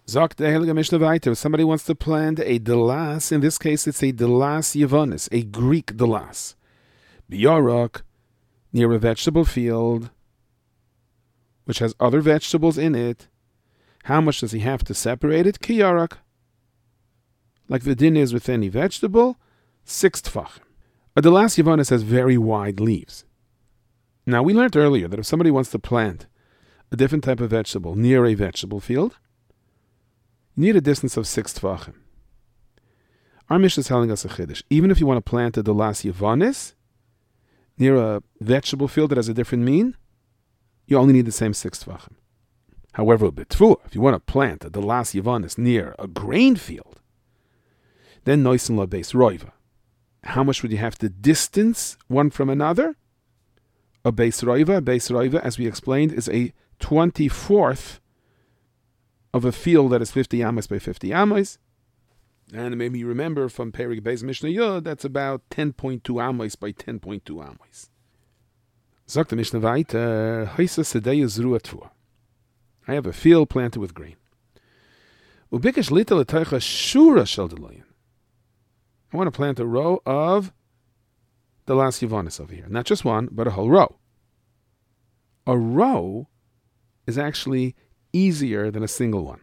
Sagt der Heilige Mishnah weiter, if somebody wants to plant a delas, in this case it's a delas yavonis, a Greek delas. Biyarak, near a vegetable field, which has other vegetables in it, how much does he have to separate it? Kiyarak. Like the din is with any vegetable, 6 tfachim. A delas yavonis has very wide leaves. Now, we learned earlier that if somebody wants to plant a different type of vegetable near a vegetable field, you need a distance of 6 tvachim. Our Mishnah is telling us a chiddush. Even if you want to plant a delas yavonis near a vegetable field that has a different mean, you only need the same 6 tvachim. However, if you want to plant a delas yavonis near a grain field, then noisen la beis roiva. How much would you have to distance one from another? A beis roiva, as we explained, is a 24th of a field that is 50 amos by 50 amos. And maybe you remember from Perik Beis Mishnah Yud, that's about 10.2 amos by 10.2 amos. Sagt the Mishnah weiter, Heisa Sedei Zruah Tvua. I have a field planted with grain. Ubikesh lita l'teicha shura shel deloyin. I want to plant a row of delas yavonis over here. Not just one, but a whole row. A row is actually easier than a single one.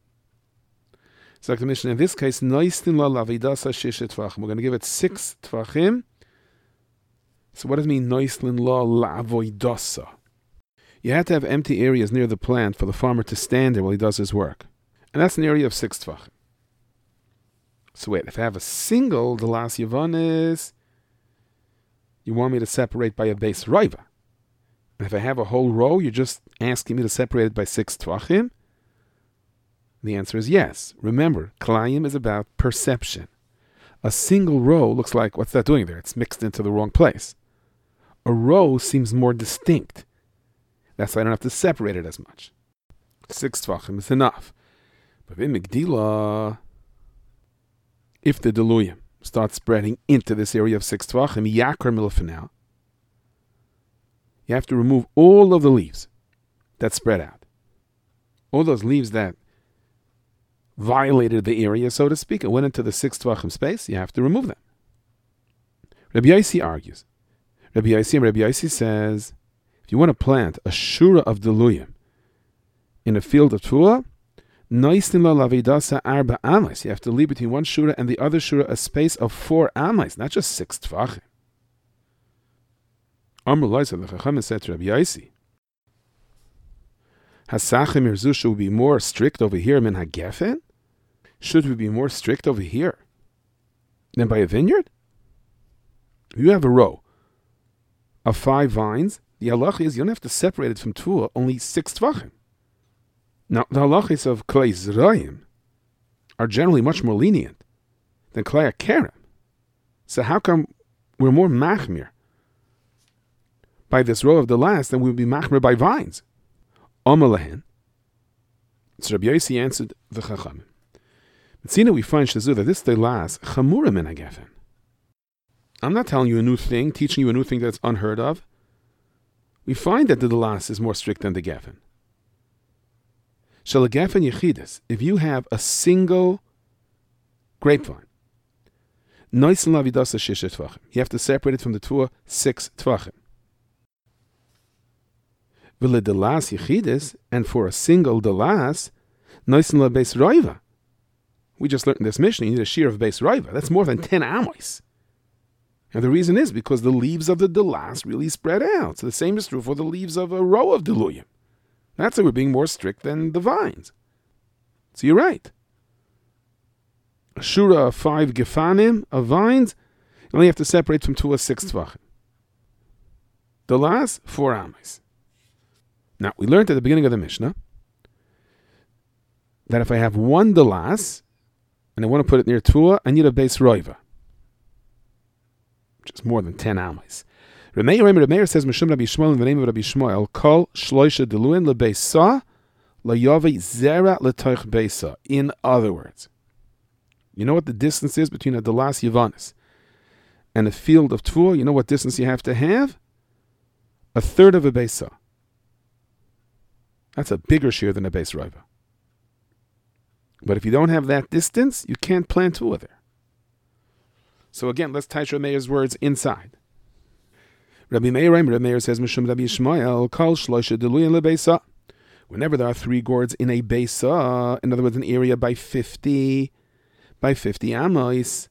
So like the Mishnah, in this case, noistin la lavidasa shisha tvachim. We're going to give it 6 tvachim. So what does it mean, noistin la lavoidasa? You have to have empty areas near the plant for the farmer to stand there while he does his work. And that's an area of 6 tvachim. So wait, if I have a single delas yavonis, you want me to separate by a beis roiva. And if I have a whole row, you're just asking me to separate it by 6 tvachim? The answer is yes. Remember, klayim is about perception. A single row looks like, what's that doing there? It's mixed into the wrong place. A row seems more distinct. That's why I don't have to separate it as much. 6 tvachim is enough. But in Megdila, if the deluyim starts spreading into this area of 6 tvachim, yakar milfanel, you have to remove all of the leaves that spread out. All those leaves that violated the area, so to speak, and went into the 6 tvachim space, you have to remove them. Rabbi Yossi argues. Rabbi Yossi says, if you want to plant a shura of deluyim in a field of Tvua, noistin la lavidasa arba amos. You have to leave between one shura and the other shura a space of 4 amos, not just 6 tvachim. Amr Loisa, the Chachamim said to Rabbi Yossi, Hasachim Irzu, should we be more strict over here min hagefen? Should we be more strict over here than by a vineyard? If you have a row of 5 vines, the halacha is you don't have to separate it from Tvua, only 6 tvachim. Now, the halachis of Klei Zrayim are generally much more lenient than Klei Akerem. So how come we're more machmir by this row of the last than we would be machmir by vines? Omalahen. So Rabbi Yossi answered the Chachamim. Mitzina we find Shazu that this delas chamura min hagefen. I'm not telling you a new thing, teaching you a new thing that's unheard of. We find that the delas is more strict than the gefen. Shalagefen yechidus. If you have a single grapevine, noisen lavidasa shisha tvachim, you have to separate it from the tvua 6 tvachim. V'le delas yechidus, and for a single delas, noisen la beis roiva. We just learned in this Mishnah, you need a shear of beis roiva. That's more than 10 amos. And the reason is because the leaves of the delas really spread out. So the same is true for the leaves of a row of deluyim. That's why we're being more strict than the vines. So you're right. A shura of 5 gefanim of vines, you only have to separate from 2 or 6 tvachim. Delas, 4 amos. Now, we learned at the beginning of the Mishnah that if I have one delas, and I want to put it near Tvua, I need a beis roiva, which is more than 10 amos. Remeir says, Mishum Rabbi Shmuel, in the name of Rabbi Shmuel, Kol shloisha deluin lebeisa layavi zera letoich beisa. In other words, you know what the distance is between a delas yavanis and a field of Tvua? You know what distance you have to have? 1/3 of a beisa. That's a bigger shear than a beis roiva. But if you don't have that distance, you can't plant tefillah there. So again, let's tie Rabbi Meir's words inside. Rabbi Meir says, Mishum Rabbi Yishmael, Kol Shloisha Deluyin LeBeisa. Whenever there are 3 gourds in a Beisa, in other words, an area by 50 amos,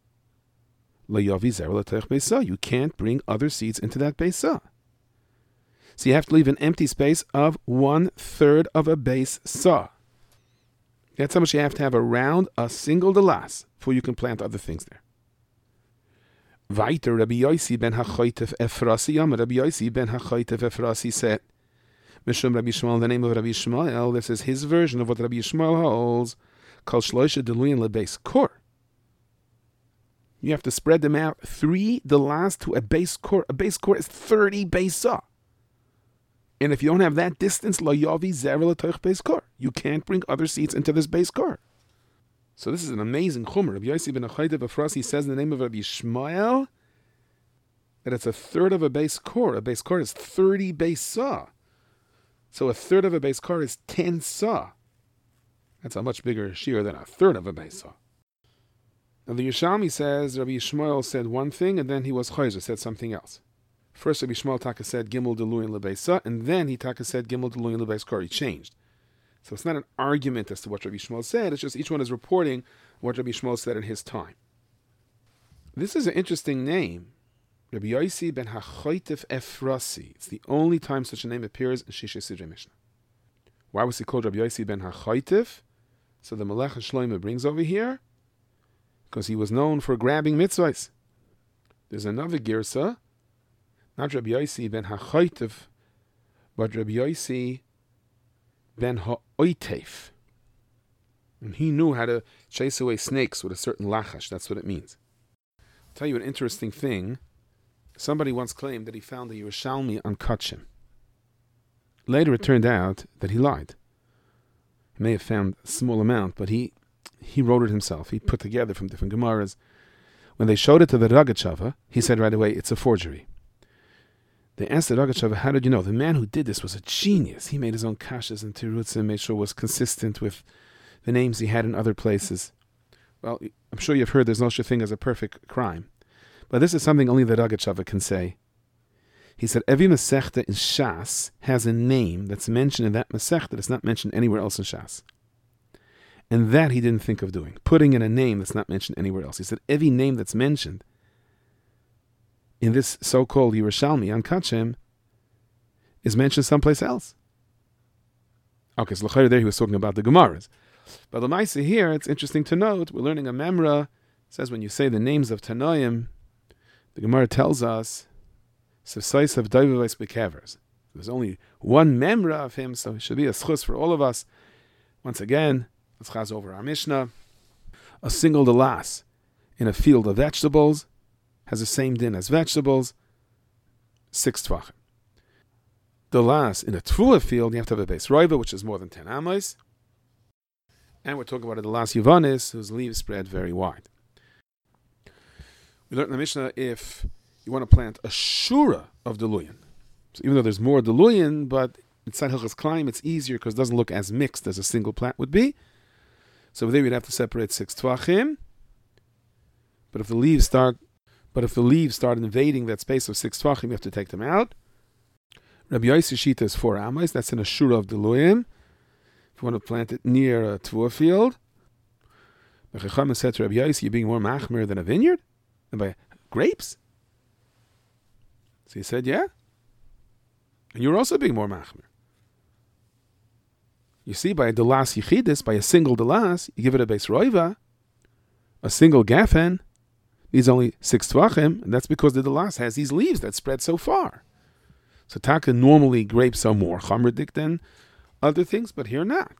you can't bring other seeds into that Beisa. So you have to leave an empty space of 1/3 of a base saw. That's how much you have to have around a single delas before you can plant other things there. Weiter, Rabbi Yosi ben HaChoytef Efrasi, Rabbi Yosi ben HaChoytef Efrasi said, Mishum Rabbi Yishmael, the name of Rabbi Yishmael, this is his version of what Rabbi Yishmael holds, Kol Shloisha Deluyin LeBeis Kor. You have to spread them out 3 delas to a base core. A base core is 30 beisa. And if you don't have that distance, lo yavi zera l'toich base core. You can't bring other seeds into this base core. So this is an amazing chumrah. Rabbi Yosi ben HaChoytef Efrasi says in the name of Rabbi Yishmael that it's 1/3 of a base core. A base core is 30 beisa. So 1/3 of a base core is 10 saw. That's a much bigger shear than 1/3 of a base saw. Now the Yerushalmi says Rabbi Yishmael said one thing and then he was chayzer, said something else. First Rabbi Yishmael Taka said Gimel Deluyin LeBeisa, and then he Taka said Gimel Deluyin LeBeis Kor. He changed. So it's not an argument as to what Rabbi Yishmael said, it's just each one is reporting what Rabbi Yishmael said in his time. This is an interesting name. Rabbi Yosi ben HaChoytef Efrasi. It's the only time such a name appears in Shisha Sidrei Mishnah. Why was he called Rabbi Yosi ben HaChoytef? So the Melech Shlomo brings over here, because he was known for grabbing mitzvahs. There's another girsa, not Rabbi Yosi ben HaChoytef, but Rabbi Yosi ben HaOitef. And he knew how to chase away snakes with a certain lachash. That's what it means. I'll tell you an interesting thing. Somebody once claimed that he found the Yerushalmi on Kachim. Later it turned out that he lied. He may have found a small amount, but he wrote it himself. He put together from different Gemaras. When they showed it to the Rogatchover, he said right away, it's a forgery. They asked the Rogatchover, how did you know? The man who did this was a genius. He made his own kashas and tirutz and made sure it was consistent with the names he had in other places. Well, I'm sure you've heard there's no such thing as a perfect crime. But this is something only the Rogatchover can say. He said, every Masechta in Shas has a name that's mentioned in that Masechta that's not mentioned anywhere else in Shas. And that he didn't think of doing, putting in a name that's not mentioned anywhere else. He said, every name that's mentioned in this so-called Yerushalmi on Kachem is mentioned someplace else. Okay, so l'chayr there he was talking about the Gemaras. But the Maisa here, it's interesting to note, we're learning a Memra. It says when you say the names of Tanoim, the Gemara tells us, there's only one Memra of him, so it should be a schus for all of us. Once again, let's chaz over our Mishnah. A single delas in a field of vegetables has the same din as vegetables, 6 tvachim. Delas in a tefillah field, you have to have a base roiva, which is more than 10 amos. And we're talking about a delas yivanis, whose leaves spread very wide. We learned in the Mishnah if you want to plant a shura of deluyin. So even though there's more deluyin, but inside Hilchas Klaim it's easier because it doesn't look as mixed as a single plant would be. So there we'd have to separate 6 tvachim. But if the leaves start invading that space of 6 tvachim, you have to take them out. Rabbi Yossi Shita is 4 amos. That's in a shura of deluyin. If you want to plant it near a tefillah field, the Chacham said to Rabbi Yossi, you're being more machmir than a vineyard? And by grapes? So he said, yeah. And you're also being more machmir. You see, by a delas yichidis, by a single delas, you give it a base roiva, a single gafen, needs only 6 tvachim, and that's because the delas has these leaves that spread so far. So taka, normally grapes are more chamridik than other things, but here not.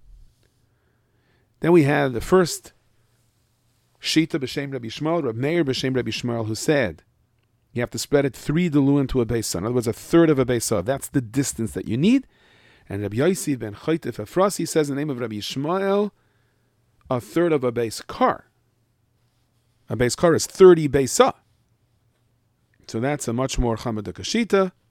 Then we have the first Shita b'shem Rabbi Yishmael, Reb Meir b'shem Rabbi Yishmael, who said you have to spread it 3 deluyin to a beisa. In other words, 1/3 of a beisa. That's the distance that you need. And Rabbi Yosi ben Choytef Efrasi says in the name of Rabbi Yishmael, 1/3 of a base car. A base car is 30 beisa. So that's a much more chamaduk shita.